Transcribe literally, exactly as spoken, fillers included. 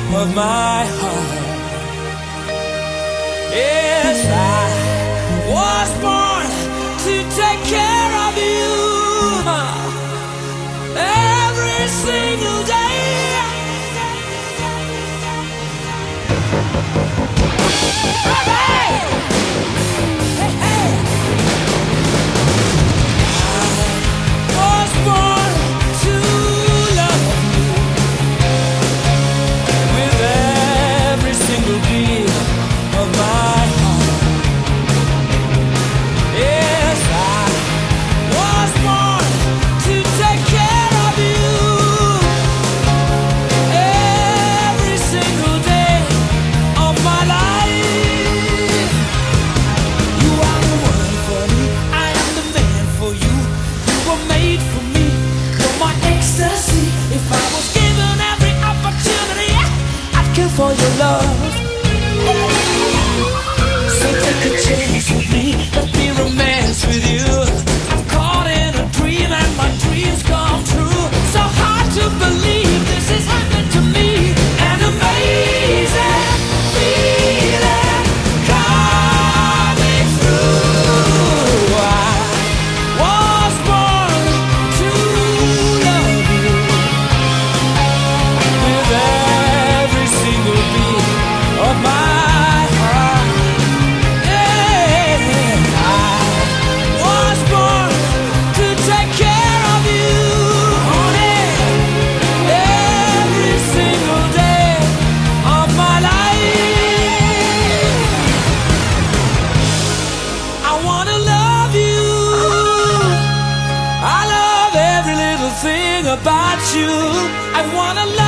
of my heart. Yes, I was born to take care of you every single day. Hey, hey, hey. I was born to love you with every single beat of my heart. Yes, I was born to take care of you every single day of my life. You are the one for me, I am the man for you. You were made for me, you're my ecstasy. If I was given every opportunity, I'd kill for your love. So take a chance with me, let me romance with you. I'm caught in a dream and my dreams come true. So hard to believe this is happening to me. An amazing feeling coming through. I was born to love you with every single beat of my heart. Yeah, I was born to take care of you, honey, every single day of my life. I wanna love you. I love every little thing about you. I wanna love